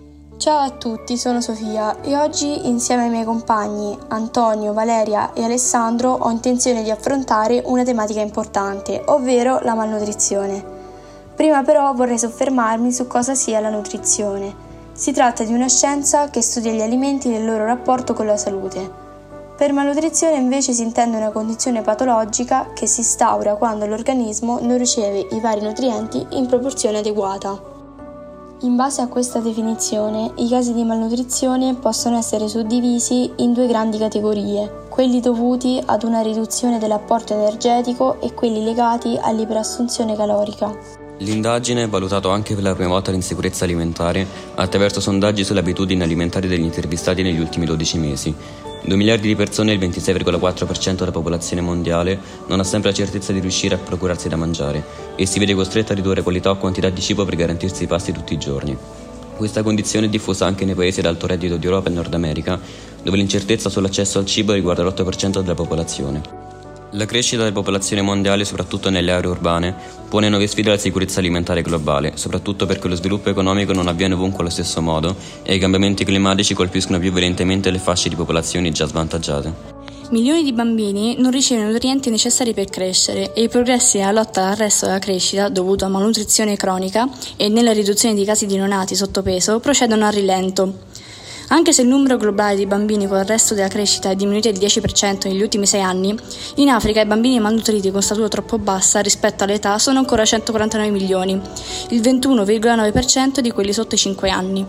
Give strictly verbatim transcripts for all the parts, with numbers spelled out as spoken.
Ciao a tutti, sono Sofia e oggi insieme ai miei compagni Antonio, Valeria e Alessandro ho intenzione di affrontare una tematica importante, ovvero la malnutrizione. Prima però vorrei soffermarmi su cosa sia la nutrizione. Si tratta di una scienza che studia gli alimenti e il loro rapporto con la salute. Per malnutrizione invece si intende una condizione patologica che si instaura quando l'organismo non riceve i vari nutrienti in proporzione adeguata. In base a questa definizione, i casi di malnutrizione possono essere suddivisi in due grandi categorie, quelli dovuti ad una riduzione dell'apporto energetico e quelli legati all'iperassunzione calorica. L'indagine ha valutato anche per la prima volta l'insicurezza alimentare attraverso sondaggi sulle abitudini alimentari degli intervistati negli ultimi dodici mesi. due miliardi di persone, il ventisei virgola quattro per cento della popolazione mondiale, non ha sempre la certezza di riuscire a procurarsi da mangiare e si vede costretta a ridurre qualità o quantità di cibo per garantirsi i pasti tutti i giorni. Questa condizione è diffusa anche nei paesi ad alto reddito di Europa e Nord America, dove l'incertezza sull'accesso al cibo riguarda l'otto per cento della popolazione. La crescita della popolazione mondiale, soprattutto nelle aree urbane, pone nuove sfide alla sicurezza alimentare globale, soprattutto perché lo sviluppo economico non avviene ovunque allo stesso modo e i cambiamenti climatici colpiscono più violentemente le fasce di popolazioni già svantaggiate. Milioni di bambini non ricevono i nutrienti necessari per crescere e i progressi nella lotta all'arresto della crescita, dovuto a malnutrizione cronica e nella riduzione di casi di neonati sottopeso, procedono a rilento. Anche se il numero globale di bambini con arresto della crescita è diminuito del dieci per cento negli ultimi sei anni, in Africa i bambini malnutriti con statura troppo bassa rispetto all'età sono ancora centoquarantanove milioni, il ventuno virgola nove per cento di quelli sotto i cinque anni.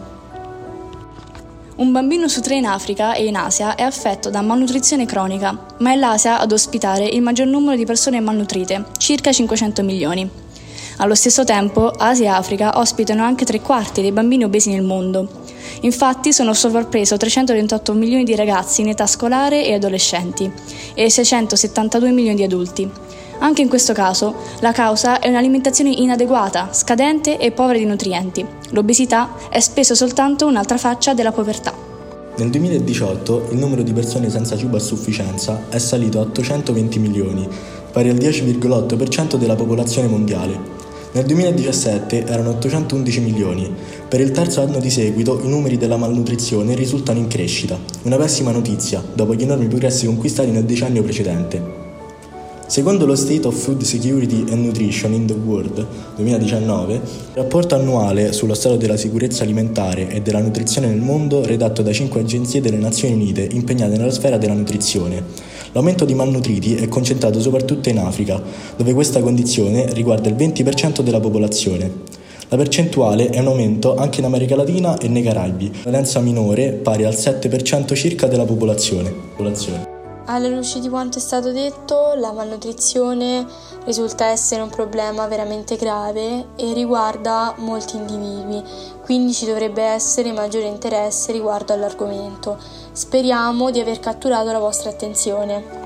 Un bambino su tre in Africa e in Asia è affetto da malnutrizione cronica, ma è l'Asia ad ospitare il maggior numero di persone malnutrite, circa cinquecento milioni. Allo stesso tempo, Asia e Africa ospitano anche tre quarti dei bambini obesi nel mondo. Infatti sono sovrappeso trecentoventotto milioni di ragazzi in età scolare e adolescenti e seicentosettantadue milioni di adulti. Anche in questo caso, la causa è un'alimentazione inadeguata, scadente e povera di nutrienti. L'obesità è spesso soltanto un'altra faccia della povertà. Nel duemiladiciotto il numero di persone senza cibo a sufficienza è salito a ottocentoventi milioni, pari al dieci virgola otto per cento della popolazione mondiale. Nel duemiladiciassette erano ottocentoundici milioni. Per il terzo anno di seguito i numeri della malnutrizione risultano in crescita. Una pessima notizia, dopo gli enormi progressi conquistati nel decennio precedente. Secondo lo State of Food Security and Nutrition in the World duemiladiciannove, il rapporto annuale sullo stato della sicurezza alimentare e della nutrizione nel mondo, redatto da cinque agenzie delle Nazioni Unite impegnate nella sfera della nutrizione. L'aumento di malnutriti è concentrato soprattutto in Africa, dove questa condizione riguarda il venti per cento della popolazione. La percentuale è in aumento anche in America Latina e nei Caraibi, valenza minore pari al sette per cento circa della popolazione. popolazione. Alla luce di quanto è stato detto, la malnutrizione risulta essere un problema veramente grave e riguarda molti individui, quindi ci dovrebbe essere maggiore interesse riguardo all'argomento. Speriamo di aver catturato la vostra attenzione.